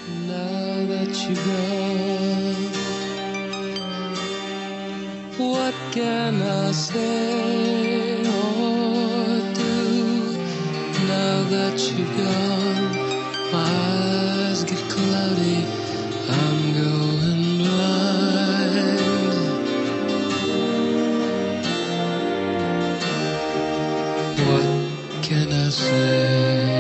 Now that you're gone, what can I say or do? Now that you're gone, my eyes get cloudy, I'm going blind. What can I say?